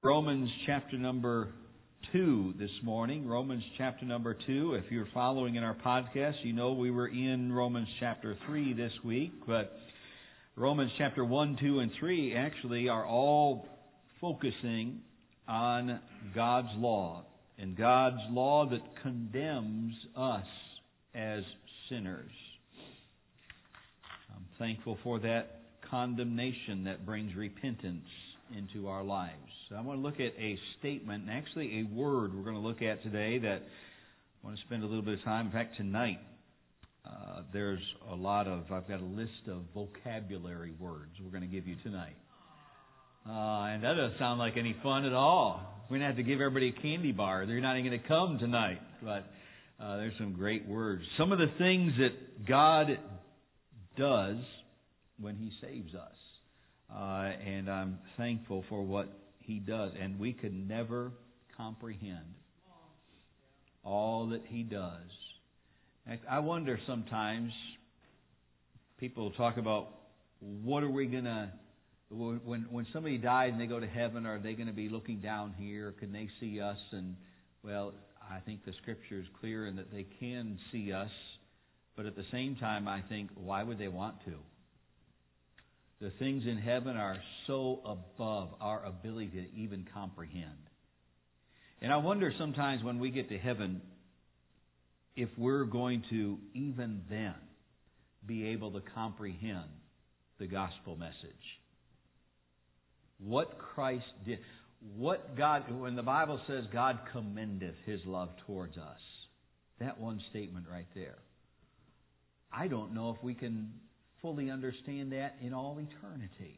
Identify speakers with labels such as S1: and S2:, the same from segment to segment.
S1: Romans chapter number 2 this morning. Romans chapter number 2. If you're following in our podcast, you know we were in Romans chapter 3 this week, but Romans chapter 1, 2, and 3 actually are all focusing on God's law, and God's law that condemns us as sinners. I'm thankful for that condemnation that brings repentance into our lives. So I want to look at a statement, and actually a word we're going to look at today that I want to spend a little bit of time. In fact, tonight there's I've got a list of vocabulary words we're going to give you tonight. And that doesn't sound like any fun at all. We're going to have to give everybody a candy bar. They're not even going to come tonight. But there's some great words. Some of the things that God does when He saves us. And I'm thankful for what He does. And we could never comprehend all that He does. I wonder sometimes, people talk about, what are we going to, when somebody dies and they go to heaven, are they going to be looking down here? Can they see us? And, well, I think the Scripture is clear in that they can see us. But at the same time, I think, why would they want to? The things in heaven are so above our ability to even comprehend. And I wonder sometimes when we get to heaven, if we're going to even then be able to comprehend the gospel message. What Christ did. What God, when the Bible says God commendeth His love towards us. That one statement right there. I don't know if we can fully understand that in all eternity.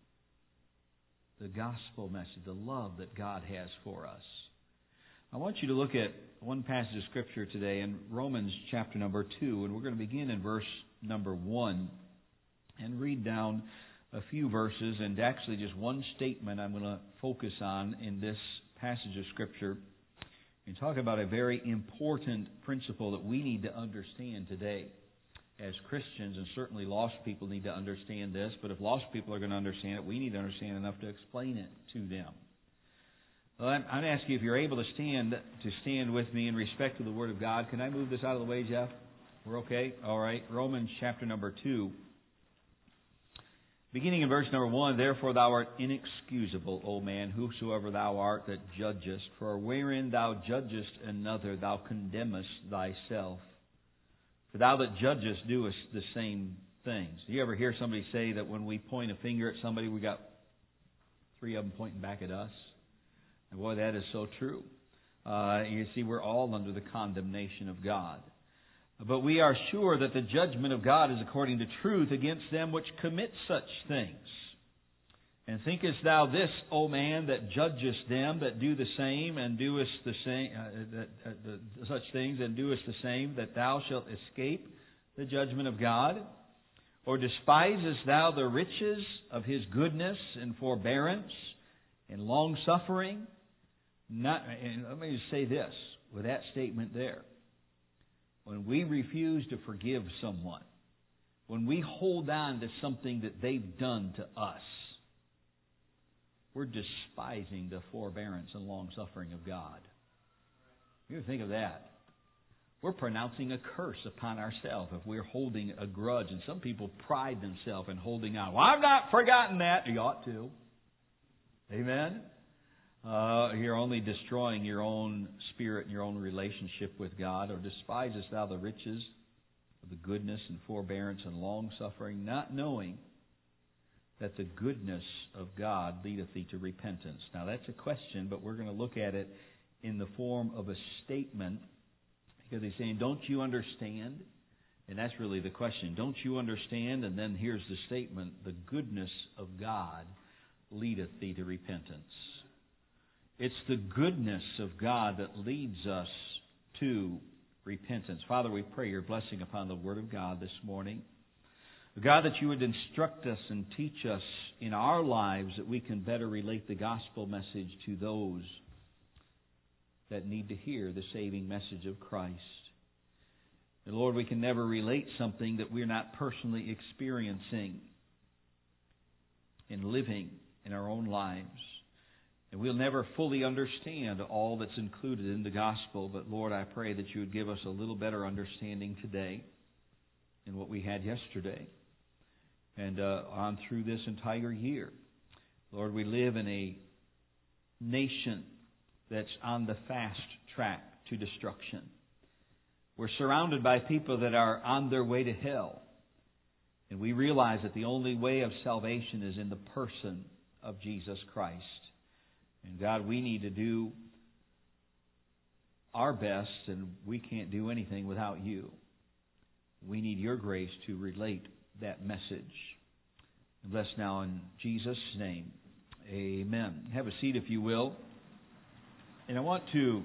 S1: The gospel message, the love that God has for us. I want you to look at one passage of Scripture today in Romans chapter number 2, and we're going to begin in verse number 1 and read down a few verses, and actually just one statement I'm going to focus on in this passage of Scripture and talk about a very important principle that we need to understand today. As Christians, and certainly lost people need to understand this, but if lost people are going to understand it, we need to understand enough to explain it to them. Well, I'm going to ask you if you're able to stand with me in respect to the Word of God. Can I move this out of the way, Jeff? We're okay? All right. Romans chapter number 2. Beginning in verse number 1, Therefore thou art inexcusable, O man, whosoever thou art that judgest, for wherein thou judgest another, thou condemnest thyself. For thou that judgest doest the same things. Do you ever hear somebody say that when we point a finger at somebody, we got three of them pointing back at us? And boy, that is so true. You see, we're all under the condemnation of God. But we are sure that the judgment of God is according to truth against them which commit such things. And thinkest thou this, O man, that judgest them that do the same and doest the same, such things and doest the same, that thou shalt escape the judgment of God? Or despisest thou the riches of His goodness and forbearance and long suffering? And let me just say this with that statement there. When we refuse to forgive someone, when we hold on to something that they've done to us, we're despising the forbearance and long-suffering of God. You think of that. We're pronouncing a curse upon ourselves if we're holding a grudge. And some people pride themselves in holding on. Well, I've not forgotten that. You ought to. Amen? You're only destroying your own spirit and your own relationship with God. Or despisest thou the riches of the goodness and forbearance and long-suffering, not knowing that the goodness of God leadeth thee to repentance. Now that's a question, but we're going to look at it in the form of a statement, because he's saying, don't you understand? And that's really the question. Don't you understand? And then here's the statement, the goodness of God leadeth thee to repentance. It's the goodness of God that leads us to repentance. Father, we pray your blessing upon the Word of God this morning. God, that you would instruct us and teach us in our lives that we can better relate the gospel message to those that need to hear the saving message of Christ. And Lord, we can never relate something that we're not personally experiencing and living in our own lives. And we'll never fully understand all that's included in the gospel, but Lord, I pray that you would give us a little better understanding today than what we had yesterday and on through this entire year. Lord, we live in a nation that's on the fast track to destruction. We're surrounded by people that are on their way to hell. And we realize that the only way of salvation is in the person of Jesus Christ. And God, we need to do our best, and we can't do anything without you. We need your grace to relate that message. And bless now in Jesus' name. Amen. Have a seat if you will. And I want to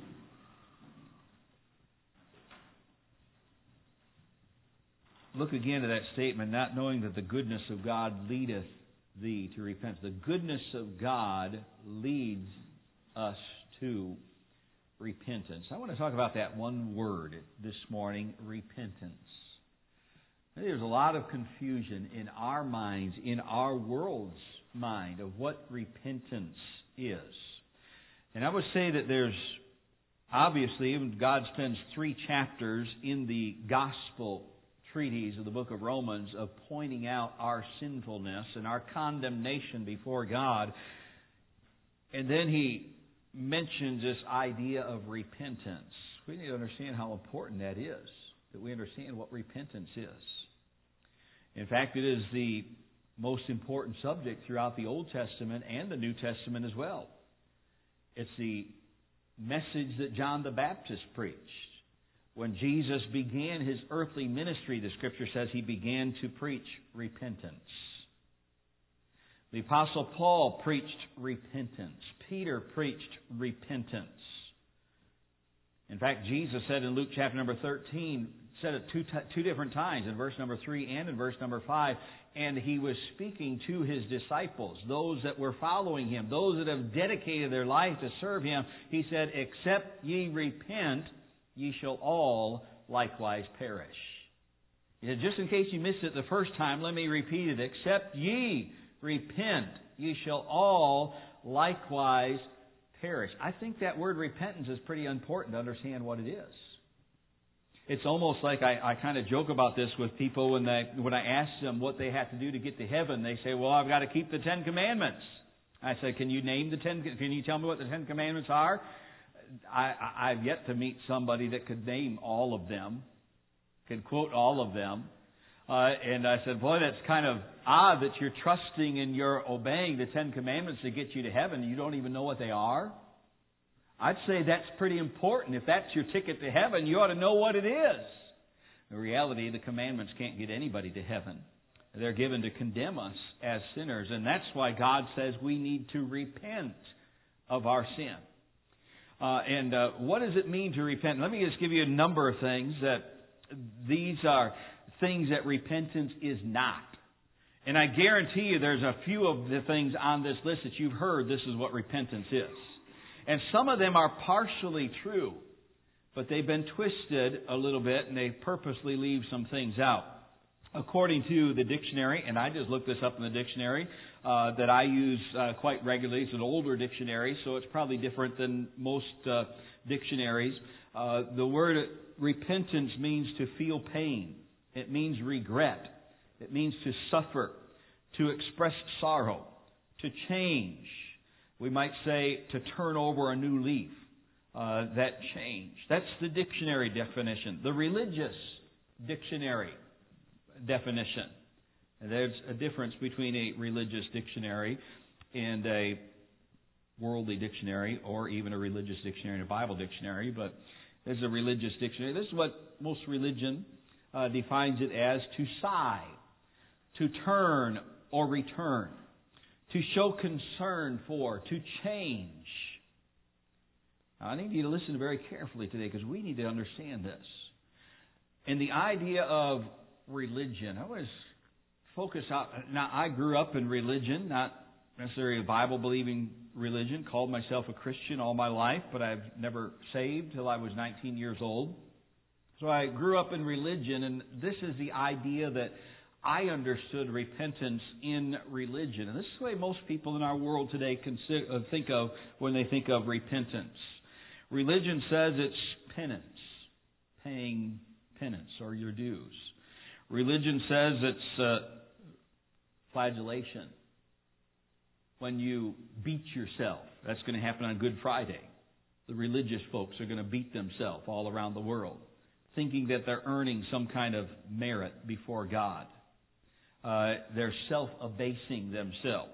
S1: look again at that statement, not knowing that the goodness of God leadeth thee to repentance. The goodness of God leads us to repentance. I want to talk about that one word this morning, repentance. There's a lot of confusion in our minds, in our world's mind, of what repentance is. And I would say that there's obviously, even God spends 3 chapters in the gospel treatise of the book of Romans of pointing out our sinfulness and our condemnation before God. And then he mentions this idea of repentance. We need to understand how important that is, that we understand what repentance is. In fact, it is the most important subject throughout the Old Testament and the New Testament as well. It's the message that John the Baptist preached. When Jesus began his earthly ministry, the Scripture says he began to preach repentance. The Apostle Paul preached repentance. Peter preached repentance. In fact, Jesus said in Luke chapter number 13, said it two different times, in verse number 3 and in verse number 5, and he was speaking to his disciples, those that were following him, those that have dedicated their life to serve him. He said, "Except ye repent, ye shall all likewise perish." He said, just in case you missed it the first time, let me repeat it. "Except ye repent, ye shall all likewise perish." I think that word repentance is pretty important to understand what it is. It's almost like I kind of joke about this with people when I ask them what they have to do to get to heaven. They say, "Well, I've got to keep the 10 Commandments." I say, "Can you name the 10? Can you tell me what the 10 Commandments are?" I've yet to meet somebody that could name all of them, could quote all of them. And I said, "Boy, that's kind of odd that you're trusting and you're obeying the 10 Commandments to get you to heaven. You don't even know what they are." I'd say that's pretty important. If that's your ticket to heaven, you ought to know what it is. In reality, the commandments can't get anybody to heaven. They're given to condemn us as sinners. And that's why God says we need to repent of our sin. What does it mean to repent? Let me just give you a number of things that these are things that repentance is not. And I guarantee you there's a few of the things on this list that you've heard this is what repentance is. And some of them are partially true, but they've been twisted a little bit and they purposely leave some things out. According to the dictionary, and I just looked this up in the dictionary that I use quite regularly. It's an older dictionary, so it's probably different than most dictionaries. The word repentance means to feel pain. It means regret. It means to suffer, to express sorrow, to change. We might say to turn over a new leaf. That change. That's the dictionary definition. The religious dictionary definition. And there's a difference between a religious dictionary and a worldly dictionary, or even a religious dictionary and a Bible dictionary. But there's a religious dictionary. This is what most religion defines it as: to sigh, to turn or return, to show concern for, to change. Now, I need you to listen very carefully today because we need to understand this. And the idea of religion, I always focus out. Now, I grew up in religion, not necessarily a Bible-believing religion. Called myself a Christian all my life, but I've never saved till I was 19 years old. So I grew up in religion, and this is the idea that I understood repentance in religion. And this is the way most people in our world today think of when they think of repentance. Religion says it's penance, paying penance or your dues. Religion says it's flagellation. When you beat yourself, that's going to happen on Good Friday. The religious folks are going to beat themselves all around the world, thinking that they're earning some kind of merit before God. They're self-abasing themselves.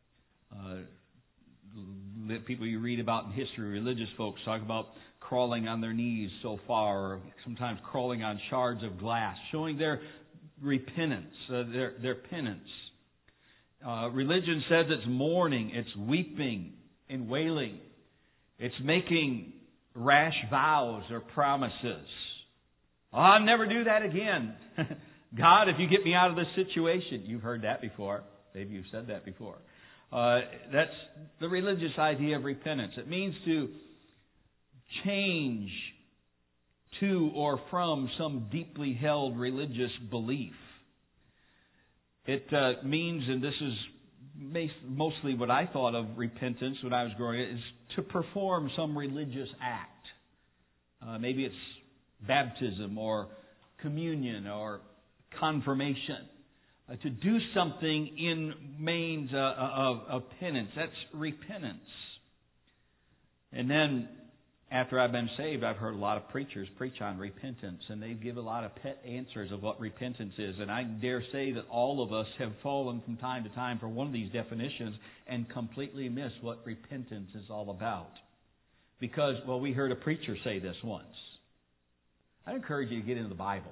S1: The people you read about in history, religious folks, talk about crawling on their knees so far, or sometimes crawling on shards of glass, showing their repentance, their penance. Religion says it's mourning, it's weeping and wailing. It's making rash vows or promises. Oh, I'll never do that again. God, if you get me out of this situation. You've heard that before. Maybe you've said that before. That's the religious idea of repentance. It means to change to or from some deeply held religious belief. It means, and this is mostly what I thought of repentance when I was growing up, is to perform some religious act. Maybe it's baptism or communion or confirmation. To do something in means of penance. That's repentance. And then, after I've been saved, I've heard a lot of preachers preach on repentance, and they give a lot of pet answers of what repentance is. And I dare say that all of us have fallen from time to time for one of these definitions and completely missed what repentance is all about. Because, well, we heard a preacher say this once. I encourage you to get into the Bible.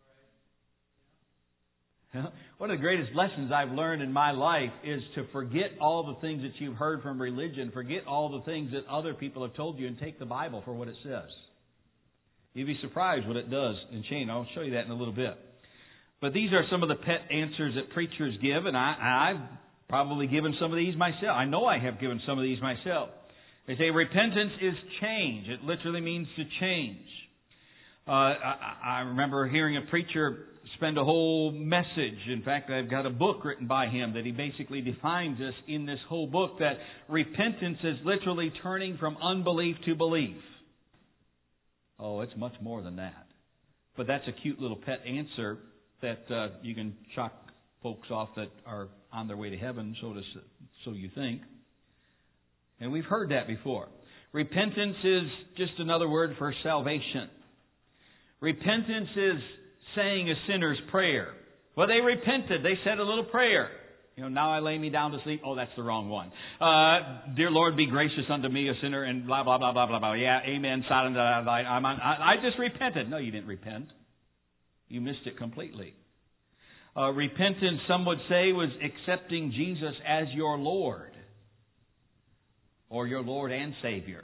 S1: One of the greatest lessons I've learned in my life is to forget all the things that you've heard from religion, forget all the things that other people have told you, and take the Bible for what it says. You'd be surprised what it does in change. I'll show you that in a little bit. But these are some of the pet answers that preachers give, and I've probably given some of these myself. I know I have given some of these myself. They say repentance is change. It literally means to change. I remember hearing a preacher spend a whole message. In fact, I've got a book written by him that he basically defines this in this whole book, that repentance is literally turning from unbelief to belief. Oh, it's much more than that. But that's a cute little pet answer that you can shock folks off that are on their way to heaven, so you think. And we've heard that before. Repentance is just another word for salvation. Repentance is saying a sinner's prayer. Well, they repented. They said a little prayer. Now I lay me down to sleep. Oh, that's the wrong one. Dear Lord, be gracious unto me, a sinner, and blah, blah, blah, blah, blah, blah. Yeah, amen, silent, I just repented. No, you didn't repent. You missed it completely. Repentance, some would say, was accepting Jesus as your Lord, or your Lord and Savior.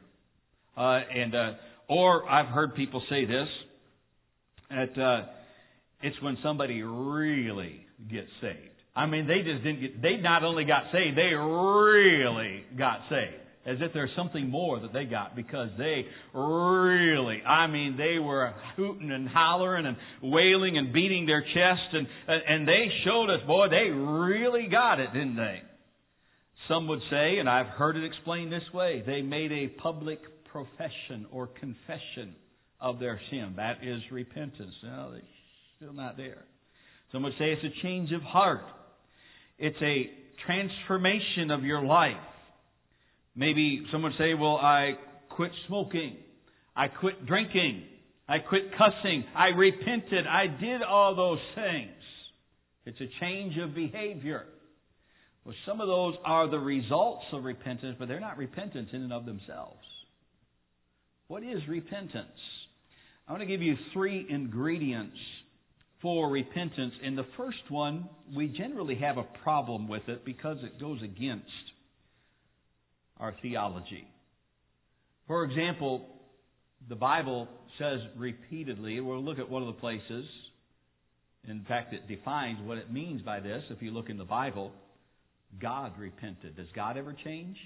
S1: Or I've heard people say this, that it's when somebody really gets saved. I mean, they not only got saved, they really got saved. As if there's something more that they got, because they really, they were hooting and hollering and wailing and beating their chest, and they showed us, boy, they really got it, didn't they? Some would say, and I've heard it explained this way, they made a public profession or confession of their sin. That is repentance. No, they're still not there. Some would say it's a change of heart. It's a transformation of your life. Maybe someone would say, well, I quit smoking. I quit drinking. I quit cussing. I repented. I did all those things. It's a change of behavior. Well, some of those are the results of repentance, but they're not repentance in and of themselves. What is repentance? I want to give you 3 ingredients for repentance. And the first one, we generally have a problem with it because it goes against our theology. For example, the Bible says repeatedly, we'll look at one of the places, in fact it defines what it means by this. If you look in the Bible, God repented. Does God ever change?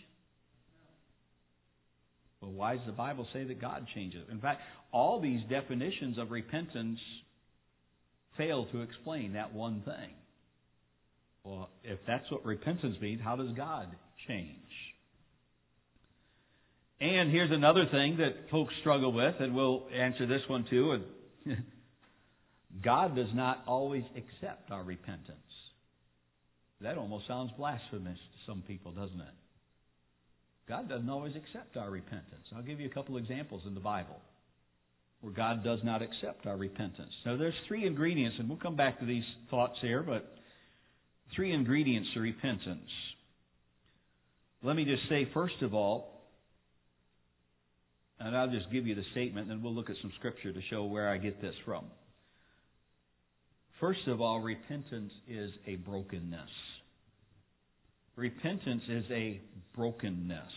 S1: Well, why does the Bible say that God changes? In fact, all these definitions of repentance fail to explain that one thing. Well, if that's what repentance means, how does God change? And here's another thing that folks struggle with, and we'll answer this one too. God does not always accept our repentance. That almost sounds blasphemous to some people, doesn't it? God doesn't always accept our repentance. I'll give you a couple examples in the Bible where God does not accept our repentance. Now, there's three ingredients, and we'll come back to these thoughts here, but three ingredients to repentance. Let me just say, first of all, and I'll just give you the statement, and then we'll look at some scripture to show where I get this from. First of all, repentance is a brokenness. Repentance is a brokenness.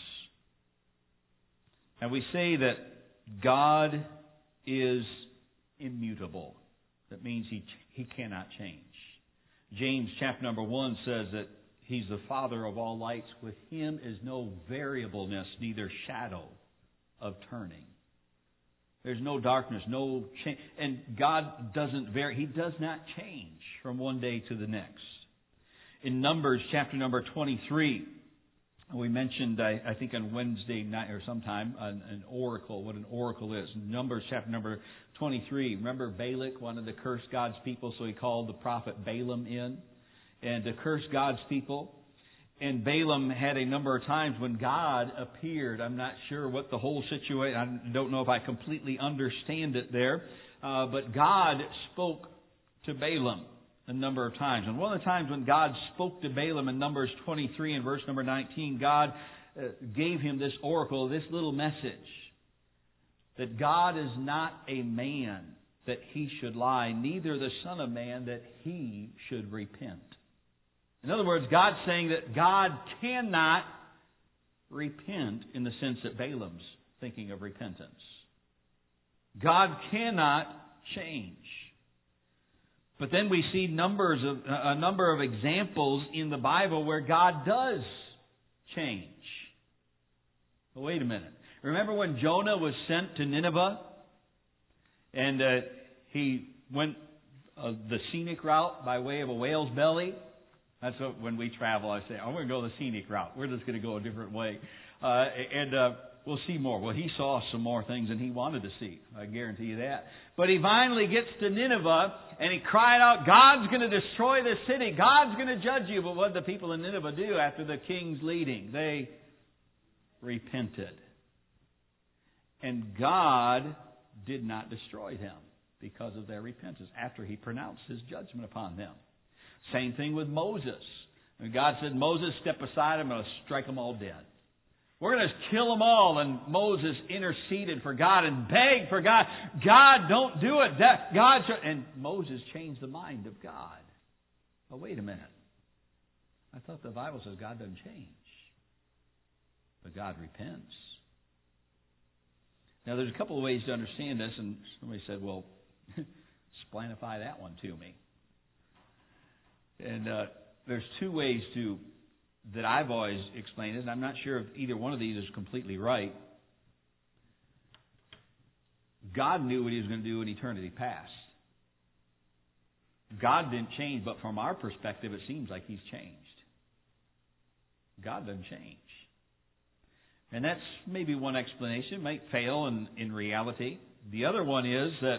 S1: And we say that God is immutable. That means He cannot change. James chapter number 1 says that He's the Father of all lights. With Him is no variableness, neither shadow of turning. There's no darkness, no change. And God doesn't vary. He does not change from one day to the next. In Numbers chapter number 23, we mentioned, I think on Wednesday night or sometime, an oracle, what an oracle is. Numbers chapter number 23. Remember Balak wanted to curse God's people, so he called the prophet Balaam in and to curse God's people. And Balaam had a number of times when God appeared. I'm not sure what the whole situation, I don't know if I completely understand it there. But God spoke to Balaam a number of times. And one of the times when God spoke to Balaam in Numbers 23 and verse number 19, God gave him this oracle, this little message. That God is not a man that He should lie, neither the Son of Man that He should repent. In other words, God's saying that God cannot repent in the sense that Balaam's thinking of repentance. God cannot change. But then we see a number of examples in the Bible where God does change. But wait a minute. Remember when Jonah was sent to Nineveh? And he went the scenic route by way of a whale's belly? That's what, when we travel, I say, I'm going to go the scenic route. We're just going to go a different way. We'll see more. Well, he saw some more things than he wanted to see. I guarantee you that. But he finally gets to Nineveh, and he cried out, God's going to destroy this city. God's going to judge you. But what did the people in Nineveh do after the king's leading? They repented. And God did not destroy them because of their repentance after He pronounced His judgment upon them. Same thing with Moses. And God said, Moses, step aside. I'm going to strike them all dead. We're going to kill them all. And Moses interceded for God and begged for God. God, don't do it. And Moses changed the mind of God. Oh, wait a minute. I thought the Bible says God doesn't change. But God repents. Now, there's a couple of ways to understand this. And somebody said, well, splanify that one to me. And there's two ways that I've always explained it, and I'm not sure if either one of these is completely right. God knew what He was going to do in eternity past. God didn't change, but from our perspective, it seems like He's changed. God doesn't change. And that's maybe one explanation. It might fail in reality. The other one is that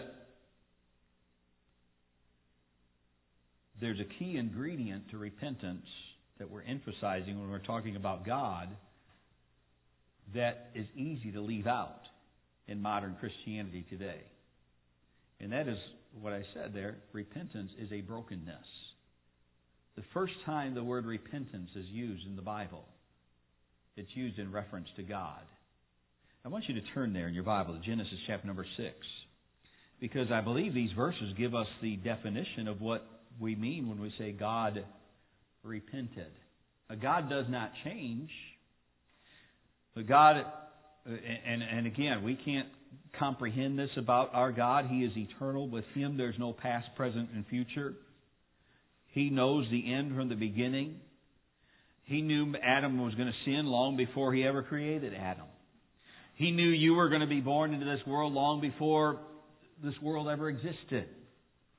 S1: there's a key ingredient to repentance that we're emphasizing when we're talking about God that is easy to leave out in modern Christianity today. And that is what I said there. Repentance is a brokenness. The first time the word repentance is used in the Bible, it's used in reference to God. I want you to turn there in your Bible to Genesis chapter number 6. Because I believe these verses give us the definition of what we mean when we say God repented. God does not change. But God, and again, we can't comprehend this about our God. He is eternal. With Him there's no past, present, and future. He knows the end from the beginning. He knew Adam was going to sin long before He ever created Adam. He knew you were going to be born into this world long before this world ever existed.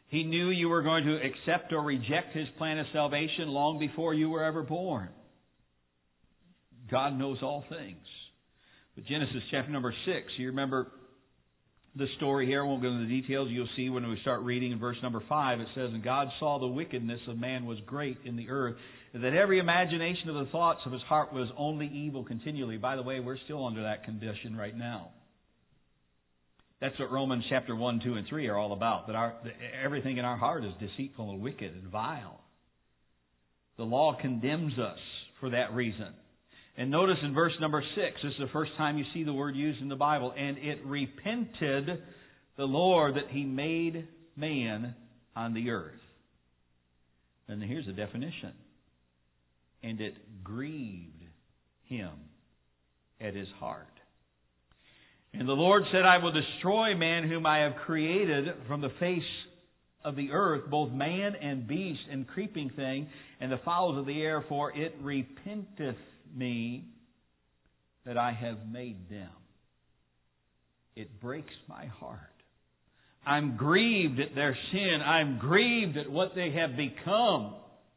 S1: He knew you were going to accept or reject His plan of salvation long before you were ever born. God knows all things. But Genesis chapter number 6, you remember the story here. I won't go into the details. You'll see when we start reading in verse number 5. It says, "And God saw the wickedness of man was great in the earth, and that every imagination of the thoughts of his heart was only evil continually." By the way, we're still under that condition right now. That's what Romans chapter 1, 2, and 3 are all about. That everything in our heart is deceitful and wicked and vile. The law condemns us for that reason. And notice in verse number 6, this is the first time you see the word used in the Bible. "And it repented the Lord that He made man on the earth." And here's the definition. "And it grieved Him at His heart. And the Lord said, I will destroy man whom I have created from the face of the earth, both man and beast and creeping thing, and the fowls of the air, for it repenteth me that I have made them." It breaks my heart. I'm grieved at their sin. I'm grieved at what they have become.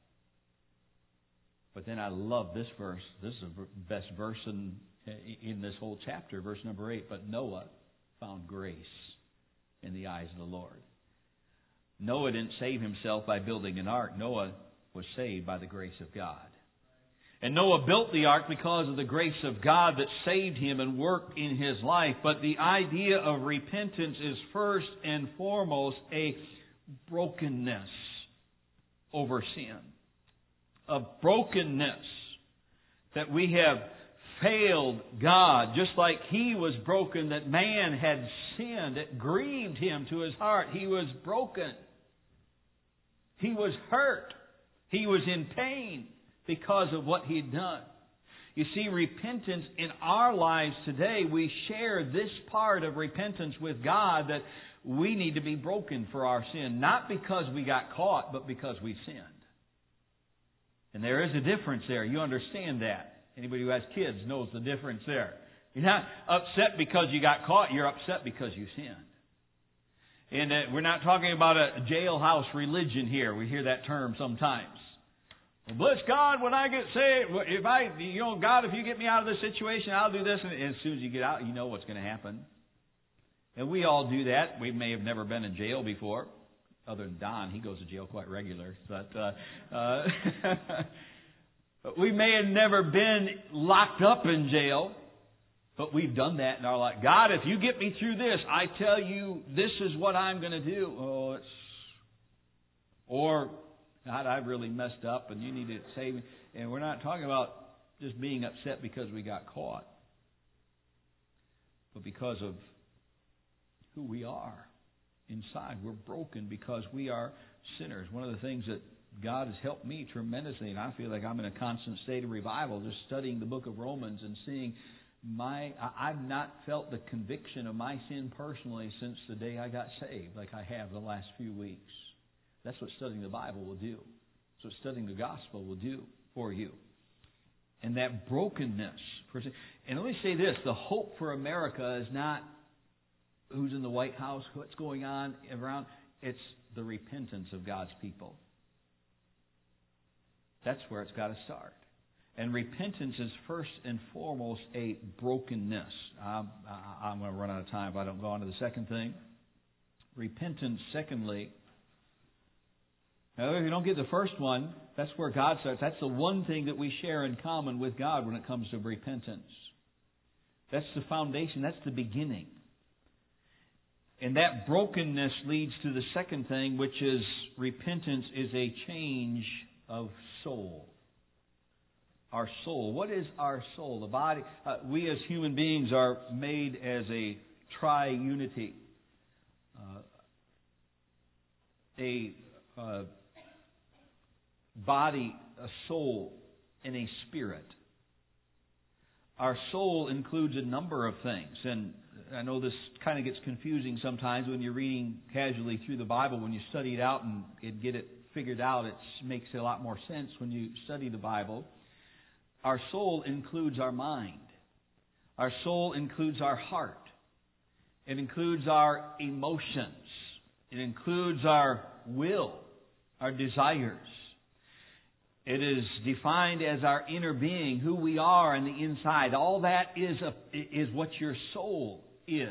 S1: But then I love this verse. This is the best verse in this whole chapter, verse number 8. "But Noah found grace in the eyes of the Lord." Noah didn't save himself by building an ark. Noah was saved by the grace of God. And Noah built the ark because of the grace of God that saved him and worked in his life. But the idea of repentance is first and foremost a brokenness over sin. A brokenness that we have failed God, just like He was broken, that man had sinned. It grieved Him to His heart. He was broken. He was hurt. He was in pain because of what He'd done. You see, repentance in our lives today, we share this part of repentance with God, that we need to be broken for our sin. Not because we got caught, but because we sinned. And there is a difference there. You understand that. Anybody who has kids knows the difference there. You're not upset because you got caught. You're upset because you sinned. And we're not talking about a jailhouse religion here. We hear that term sometimes. Well, bless God when I get saved. God, if you get me out of this situation, I'll do this. And as soon as you get out, you know what's going to happen. And we all do that. We may have never been in jail before. Other than Don, he goes to jail quite regular. But we may have never been locked up in jail, but we've done that in our life. God, if you get me through this, I tell you, this is what I'm going to do. Or, God, I really messed up and you need to save me. And we're not talking about just being upset because we got caught, but because of who we are inside. We're broken because we are sinners. One of the things that God has helped me tremendously, and I feel like I'm in a constant state of revival, just studying the book of Romans and seeing I've not felt the conviction of my sin personally since the day I got saved, like I have the last few weeks. That's what studying the Bible will do. That's what studying the gospel will do for you. And that brokenness. And let me say this, the hope for America is not who's in the White House, what's going on around. It's the repentance of God's people. That's where it's got to start. And repentance is first and foremost a brokenness. I'm going to run out of time if I don't go on to the second thing. Repentance, secondly, now if you don't get the first one, that's where God starts. That's the one thing that we share in common with God when it comes to repentance. That's the foundation. That's the beginning. And that brokenness leads to the second thing, which is repentance is a change of soul. Our soul. What is our soul? The body. We as human beings are made as a triunity. A body, a soul, and a spirit. Our soul includes a number of things. And I know this kind of gets confusing sometimes when you're reading casually through the Bible. When you study it out and get it figured out, it makes a lot more sense when you study the Bible. Our soul includes our mind. Our soul includes our heart. It includes our emotions. It includes our will, our desires. It is defined as our inner being, who we are on the inside. All that is what your soul is.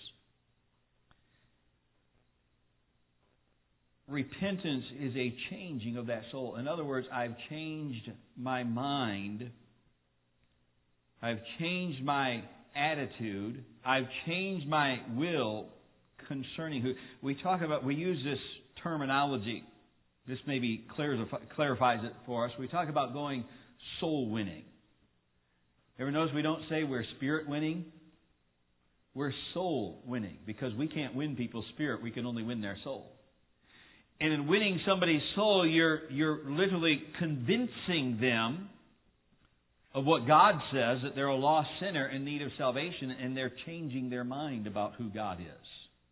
S1: Repentance is a changing of that soul. In other words, I've changed my mind. I've changed my attitude. I've changed my will concerning who. We use this terminology. This maybe clarifies it for us. We talk about going soul winning. Ever notice we don't say we're spirit winning? We're soul winning, because we can't win people's spirit. We can only win their soul. And in winning somebody's soul, you're literally convincing them of what God says, that they're a lost sinner in need of salvation, and they're changing their mind about who God is.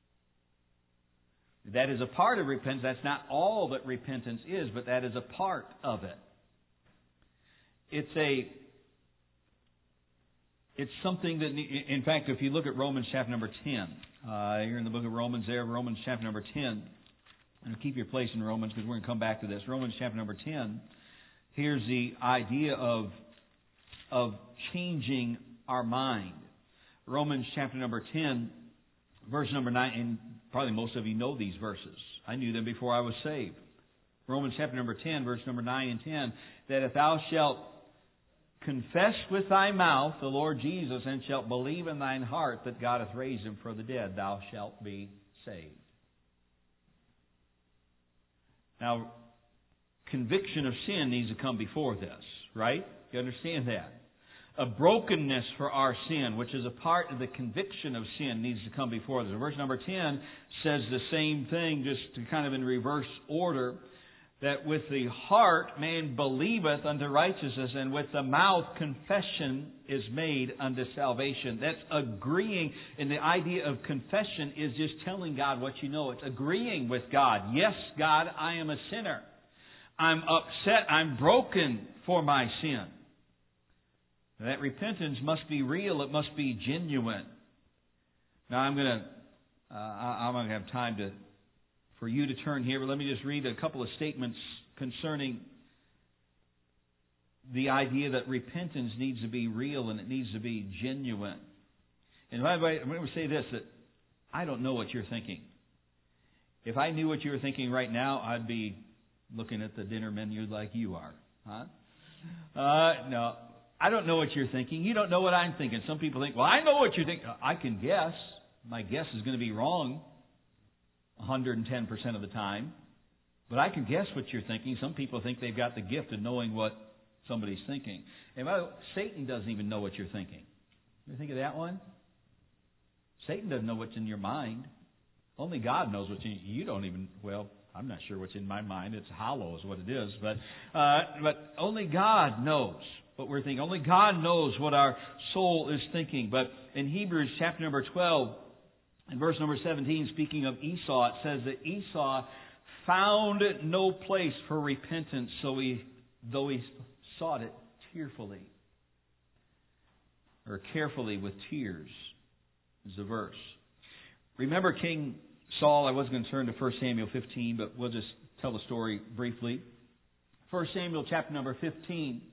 S1: That is a part of repentance. That's not all that repentance is, but that is a part of it. It's something that, in fact, if you look at Romans chapter number 10, you're in the book of Romans there, Romans chapter number 10, and keep your place in Romans because we're going to come back to this. Romans chapter number 10, here's the idea of changing our mind. Romans chapter number 10, verse number 9, and probably most of you know these verses. I knew them before I was saved. Romans chapter number 10, verse number 9 and 10, that if thou shalt confess with thy mouth the Lord Jesus, and shalt believe in thine heart that God hath raised him from the dead, thou shalt be saved. Now, conviction of sin needs to come before this, right? You understand that? A brokenness for our sin, which is a part of the conviction of sin, needs to come before this. Verse number 10 says the same thing, just kind of in reverse order, that with the heart man believeth unto righteousness, and with the mouth confession is made unto salvation. That's agreeing, and the idea of confession is just telling God what you know. It's agreeing with God. Yes, God, I am a sinner. I'm upset. I'm broken for my sin. That repentance must be real. It must be genuine. Now I'm going to have time for you to turn here, but let me just read a couple of statements concerning the idea that repentance needs to be real and it needs to be genuine. And by the way, I'm going to say this, that I don't know what you're thinking. If I knew what you were thinking right now, I'd be looking at the dinner menu like you are. Huh? No. I don't know what you're thinking. You don't know what I'm thinking. Some people think, well, I know what you're thinking. I can guess. My guess is going to be wrong 110% of the time. But I can guess what you're thinking. Some people think they've got the gift of knowing what somebody's thinking. And by the way, Satan doesn't even know what you're thinking. You think of that one? Satan doesn't know what's in your mind. Only God knows what's in you. You don't even, well, I'm not sure what's in my mind. It's hollow is what it is. But only God knows what we're thinking. Only God knows what our soul is thinking. But in Hebrews chapter number 12, in verse number 17, speaking of Esau, it says that Esau found no place for repentance, though he sought it tearfully, or carefully with tears, is the verse. Remember King Saul? I wasn't going to turn to 1 Samuel 15, but we'll just tell the story briefly. 1 Samuel chapter number 15.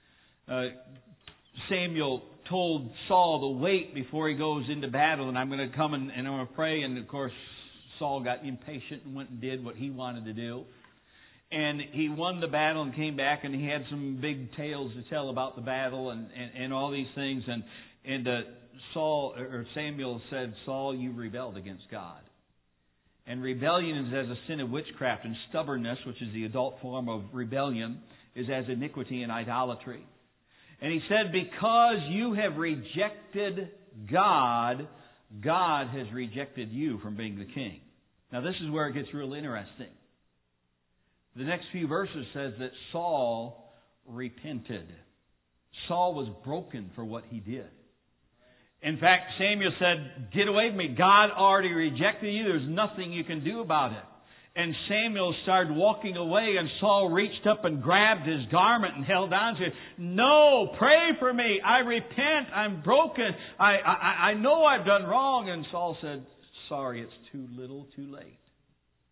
S1: Samuel told Saul to wait before he goes into battle, and I'm going to come and I'm going to pray. And of course, Saul got impatient and went and did what he wanted to do. And he won the battle and came back, and he had some big tales to tell about the battle and all these things. And Samuel said, Saul, you rebelled against God. And rebellion is as a sin of witchcraft, and stubbornness, which is the adult form of rebellion, is as iniquity and idolatry. And he said, because you have rejected God, God has rejected you from being the king. Now this is where it gets real interesting. The next few verses says that Saul repented. Saul was broken for what he did. In fact, Samuel said, get away from me. God already rejected you. There's nothing you can do about it. And Samuel started walking away, and Saul reached up and grabbed his garment and held on to it. No, pray for me. I repent. I'm broken. I know I've done wrong. And Saul said, sorry, it's too little, too late.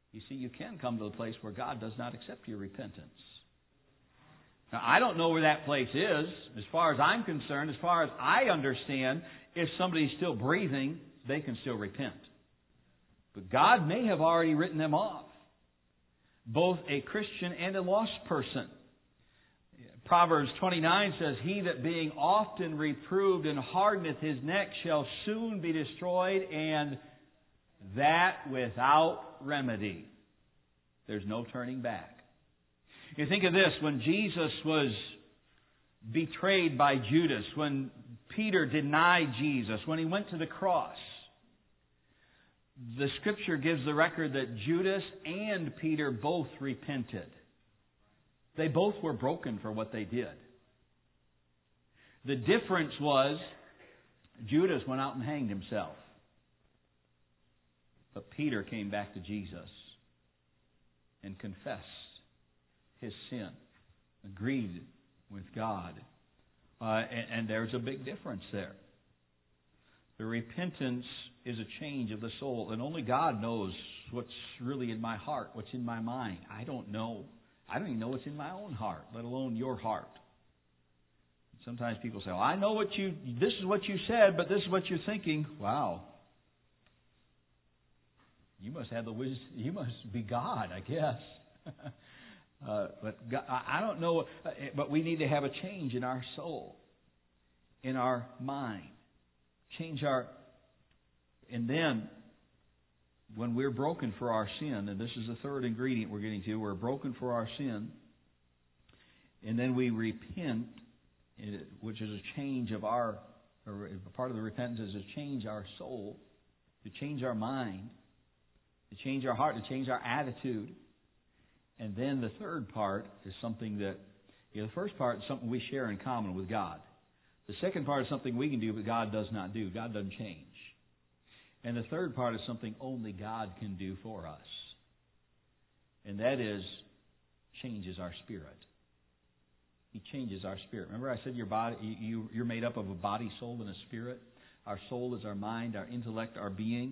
S1: You see, you can come to a place where God does not accept your repentance. Now, I don't know where that place is. As far as I'm concerned, as far as I understand, if somebody's still breathing, they can still repent. But God may have already written them off, both a Christian and a lost person. Proverbs 29 says, "He that being often reproved and hardeneth his neck shall soon be destroyed, and that without remedy." There's no turning back. You think of this, when Jesus was betrayed by Judas, when Peter denied Jesus, when he went to the cross, the Scripture gives the record that Judas and Peter both repented. They both were broken for what they did. The difference was Judas went out and hanged himself. But Peter came back to Jesus and confessed his sin, agreed with God. And there's a big difference there. The repentance is a change of the soul. And only God knows what's really in my heart, what's in my mind. I don't know. I don't even know what's in my own heart, let alone your heart. Sometimes people say, "Well, I know this is what you said, but this is what you're thinking." Wow. You must have the wisdom. You must be God, I guess. But God, I don't know. But we need to have a change in our soul, in our mind. And then, when we're broken for our sin, and this is the third ingredient we're getting to, we're broken for our sin, and then we repent, which is a change of our, or part of the repentance is to change our soul, to change our mind, to change our heart, to change our attitude. And then the third part is something that, the first part is something we share in common with God. The second part is something we can do, but God does not do. God doesn't change. And the third part is something only God can do for us. And that is, changes our spirit. He changes our spirit. Remember I said you're made up of a body, soul, and a spirit? Our soul is our mind, our intellect, our being.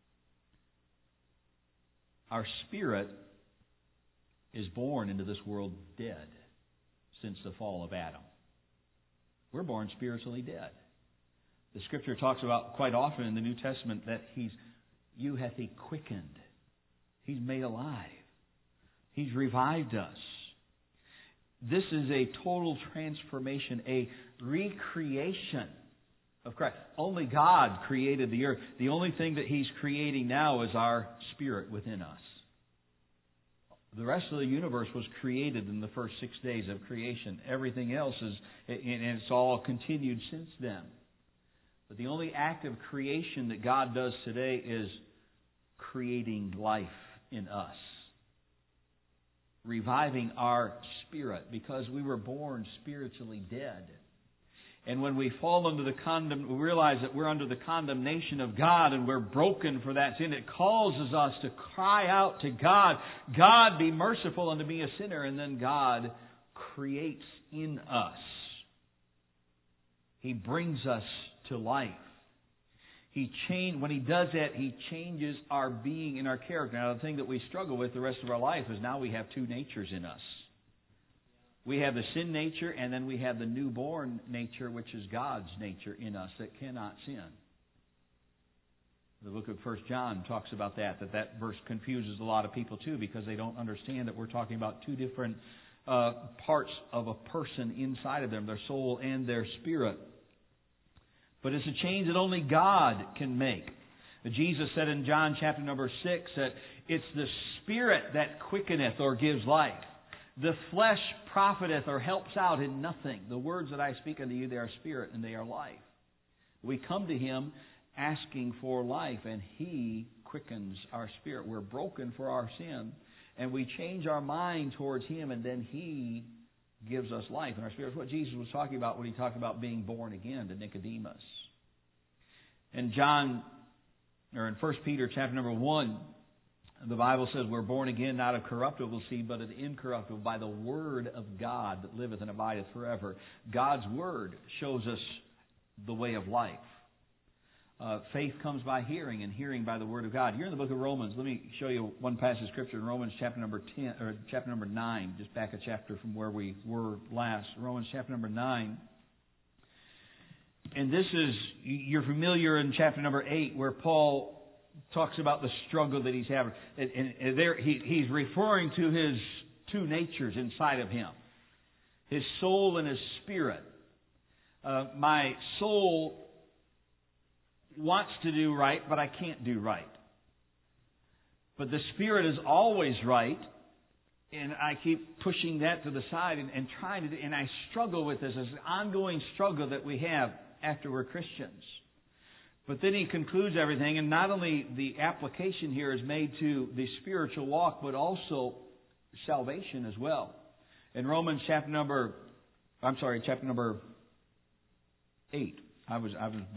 S1: Our spirit is born into this world dead since the fall of Adam. We're born spiritually dead. The Scripture talks about quite often in the New Testament that you hath He quickened. He's made alive. He's revived us. This is a total transformation, a recreation of Christ. Only God created the earth. The only thing that He's creating now is our spirit within us. The rest of the universe was created in the first 6 days of creation. Everything else and it's all continued since then. But the only act of creation that God does today is creating life in us. Reviving our spirit, because we were born spiritually dead. And when we fall under we realize that we're under the condemnation of God and we're broken for that sin, it causes us to cry out to God, "God, be merciful unto me, a sinner." And then God creates in us. He brings us to life. When He does that, He changes our being and our character. Now, the thing that we struggle with the rest of our life is now we have two natures in us. We have the sin nature, and then we have the newborn nature, which is God's nature in us that cannot sin. The book of 1 John talks about that verse confuses a lot of people too, because they don't understand that we're talking about two different parts of a person inside of them, their soul and their spirit. But it's a change that only God can make. Jesus said in John chapter number 6 that it's the Spirit that quickeneth or gives life. The flesh profiteth or helps out in nothing. The words that I speak unto you, they are spirit and they are life. We come to Him asking for life, and He quickens our spirit. We're broken for our sin, and we change our mind towards Him, and then He gives us life in our spirit. That's what Jesus was talking about when He talked about being born again to Nicodemus. In 1 Peter chapter number 1, the Bible says we're born again not of corruptible seed, but of incorruptible, by the Word of God that liveth and abideth forever. God's Word shows us the way of life. Faith comes by hearing, and hearing by the Word of God. You're in the book of Romans. Let me show you one passage of Scripture in Romans chapter number 10, or chapter number 9, just back a chapter from where we were last. Romans chapter number 9. And this is, you're familiar in chapter number 8, where Paul talks about the struggle that he's having. And there he's referring to his two natures inside of him, his soul and his spirit. My soul wants to do right, but I can't do right. But the spirit is always right, and I keep pushing that to the side and trying to do, and I struggle with this as an ongoing struggle that we have after we're Christians. But then he concludes everything, and not only the application here is made to the spiritual walk, but also salvation as well. In Romans chapter number 8. I'm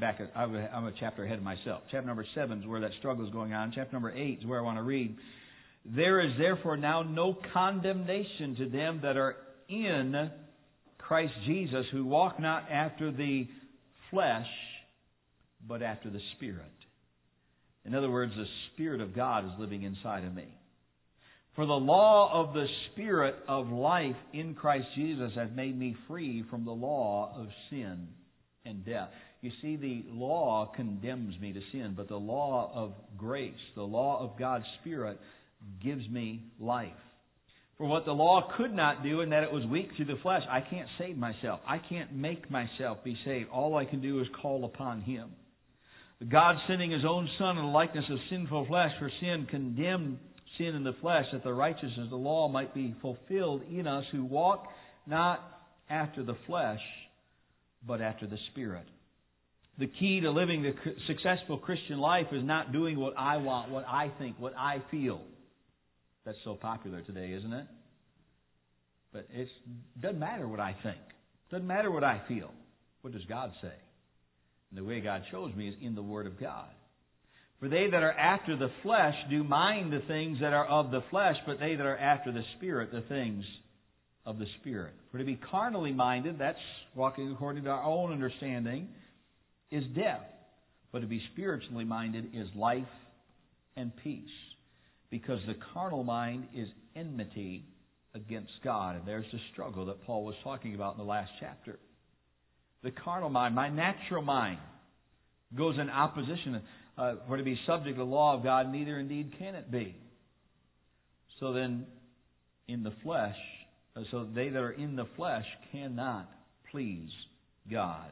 S1: a chapter ahead of myself. Chapter number 7 is where that struggle is going on. Chapter number 8 is where I want to read. There is therefore now no condemnation to them that are in Christ Jesus, who walk not after the flesh, but after the Spirit. In other words, the Spirit of God is living inside of me. For the law of the Spirit of life in Christ Jesus has made me free from the law of sin and death. You see, the law condemns me to sin, but the law of grace, the law of God's Spirit, gives me life. For what the law could not do, in that it was weak through the flesh, I can't save myself. I can't make myself be saved. All I can do is call upon Him. God sending His own Son in the likeness of sinful flesh for sin condemned sin in the flesh, that the righteousness of the law might be fulfilled in us who walk not after the flesh, but after the Spirit. The key to living the successful Christian life is not doing what I want, what I think, what I feel. That's so popular today, isn't it? But it doesn't matter what I think. It doesn't matter what I feel. What does God say? And the way God shows me is in the Word of God. For they that are after the flesh do mind the things that are of the flesh, but they that are after the Spirit, the things of the Spirit. For to be carnally minded, that's walking according to our own understanding, is death. But to be spiritually minded is life and peace. Because the carnal mind is enmity against God. And there's the struggle that Paul was talking about in the last chapter. The carnal mind, my natural mind, goes in opposition. For to be subject to the law of God, neither indeed can it be. So then, in the flesh, so they that are in the flesh cannot please God.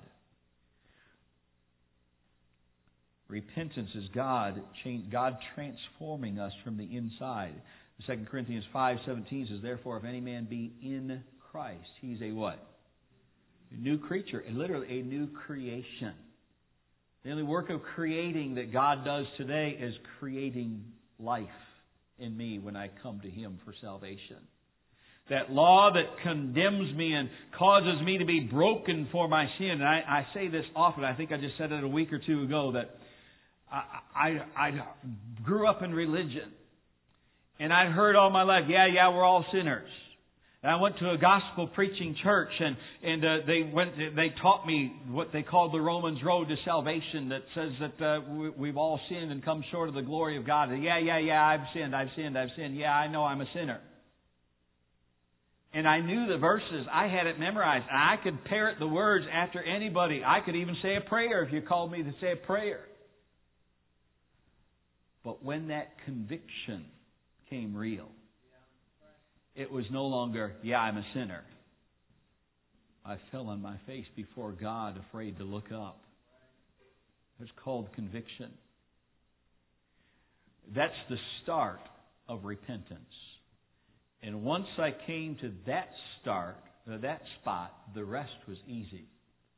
S1: Repentance is God transforming us from the inside. 2 Corinthians 5:17 says, therefore, if any man be in Christ, he's a what? A new creature, literally a new creation. The only work of creating that God does today is creating life in me when I come to Him for salvation. That law that condemns me and causes me to be broken for my sin. And I say this often. I think I just said it a week or two ago that I grew up in religion. And I'd heard all my life, yeah, we're all sinners. And I went to a gospel preaching church, and they taught me what they called the Romans Road to Salvation, that says that we've all sinned and come short of the glory of God. Yeah, I've sinned. Yeah, I know I'm a sinner. And I knew the verses. I had it memorized. I could parrot the words after anybody. I could even say a prayer if you called me to say a prayer. But when that conviction came real, it was no longer, yeah, I'm a sinner. I fell on my face before God, afraid to look up. It's called conviction. That's the start of repentance. And once I came to that spot, the rest was easy.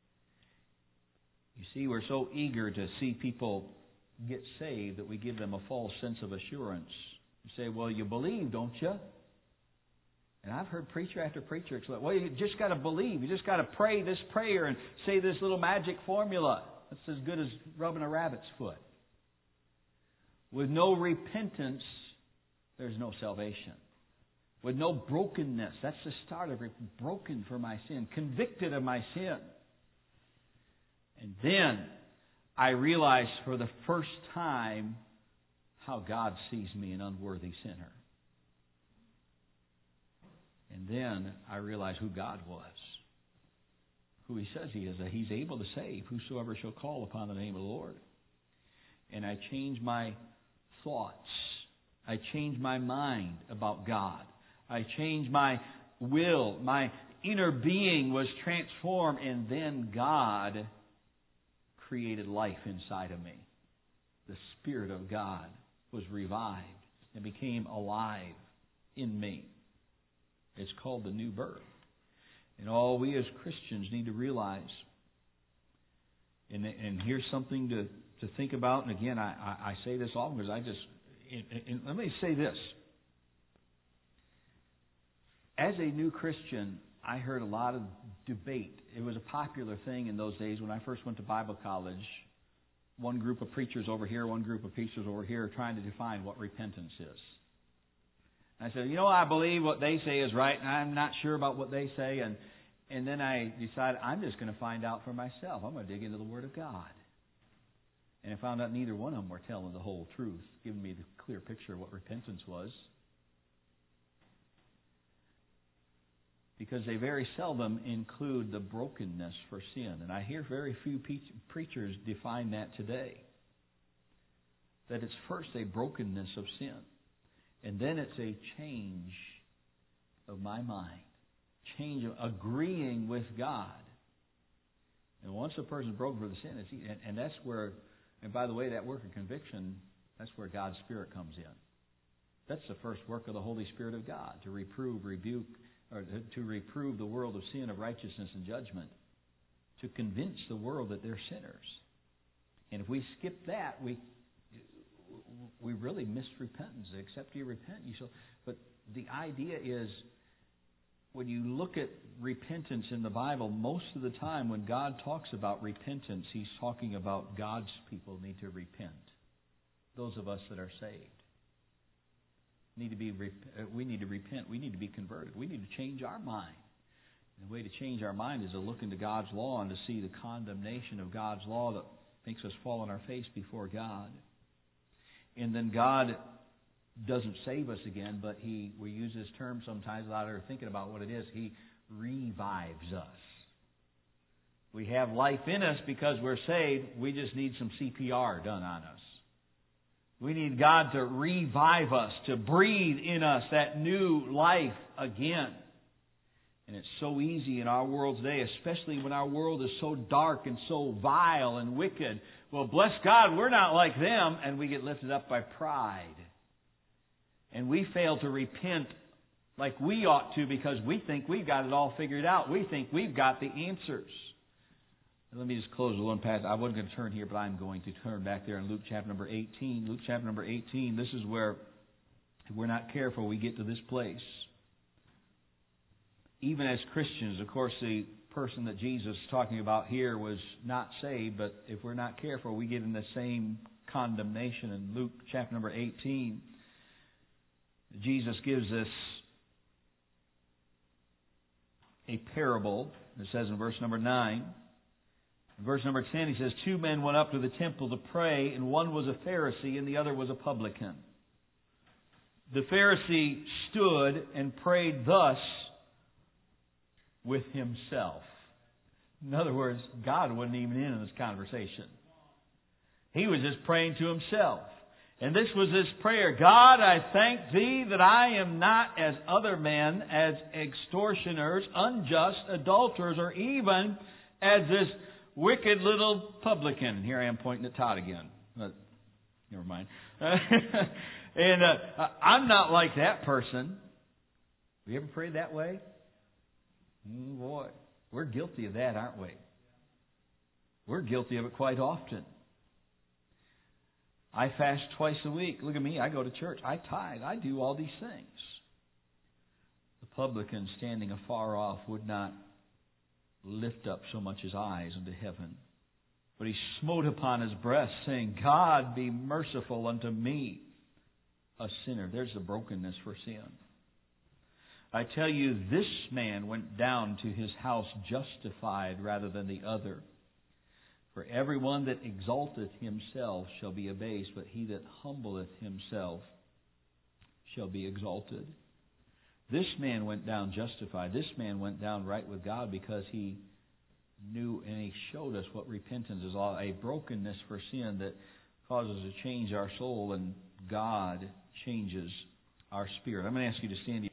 S1: You see, we're so eager to see people get saved that we give them a false sense of assurance. You say, well, you believe, don't you? And I've heard preacher after preacher explain, well, you just got to believe. You just got to pray this prayer and say this little magic formula. That's as good as rubbing a rabbit's foot. With no repentance, there's no salvation. With no brokenness, that's the start of it. Broken for my sin, convicted of my sin. And then I realized for the first time how God sees me, an unworthy sinner. And then I realized who God was, who He says He is, that He's able to save whosoever shall call upon the name of the Lord. And I changed my thoughts. I changed my mind about God. I changed my will. My inner being was transformed, and then God created life inside of me. The Spirit of God was revived and became alive in me. It's called the new birth. And all we as Christians need to realize, and here's something to think about, and again, I say this often because let me say this. As a new Christian, I heard a lot of debate. It was a popular thing in those days when I first went to Bible college. One group of preachers over here, one group of preachers over here trying to define what repentance is. I said, I believe what they say is right, and I'm not sure about what they say. And then I decided I'm just going to find out for myself. I'm going to dig into the Word of God. And I found out neither one of them were telling the whole truth, giving me the clear picture of what repentance was. Because they very seldom include the brokenness for sin. And I hear very few preachers define that today. That it's first a brokenness of sin. And then it's a change of my mind. Change of agreeing with God. And once a person's broken for the sin, and that's where, and by the way, that work of conviction, that's where God's Spirit comes in. That's the first work of the Holy Spirit of God, to reprove, rebuke, or to reprove the world of sin, of righteousness, and judgment. To convince the world that they're sinners. And if we skip that, we really miss repentance. Except you repent, you shall. But the idea is, when you look at repentance in the Bible, most of the time when God talks about repentance, He's talking about God's people need to repent. Those of us that are saved. We need to repent. We need to be converted. We need to change our mind. And the way to change our mind is to look into God's law and to see the condemnation of God's law that makes us fall on our face before God. And then God doesn't save us again, but we use this term sometimes without ever thinking about what it is. He revives us. We have life in us because we're saved. We just need some CPR done on us. We need God to revive us, to breathe in us that new life again. And it's so easy in our world today, especially when our world is so dark and so vile and wicked. Well, bless God, we're not like them, and we get lifted up by pride. And we fail to repent like we ought to because we think we've got it all figured out. We think we've got the answers. Let me just close with one passage. I wasn't going to turn here, but I'm going to turn back there in Luke chapter number 18. Luke chapter number 18, this is where, if we're not careful, we get to this place. Even as Christians, of course, the person that Jesus is talking about here was not saved, but if we're not careful, we get in the same condemnation in Luke chapter number 18. Jesus gives us a parable. It says in verse number 9. In verse number 10, he says, 2 men went up to the temple to pray, and one was a Pharisee and the other was a publican. The Pharisee stood and prayed thus with himself. In other words, God wasn't even in this conversation. He was just praying to himself. And this was his prayer. God, I thank Thee that I am not as other men, as extortioners, unjust, adulterers, or even as this wicked little publican. Here I am pointing at Todd again. But never mind. And I'm not like that person. Have you ever prayed that way? Boy, we're guilty of that, aren't we? We're guilty of it quite often. I fast twice a week. Look at me. I go to church. I tithe. I do all these things. The publican standing afar off would not lift up so much his eyes unto heaven. But he smote upon his breast, saying, God, be merciful unto me, a sinner. There's the brokenness for sin. I tell you, this man went down to his house justified rather than the other. For everyone that exalteth himself shall be abased, but he that humbleth himself shall be exalted. This man went down justified. This man went down right with God because he knew and he showed us what repentance is all. A brokenness for sin that causes to change our soul, and God changes our spirit. I'm going to ask you to stand.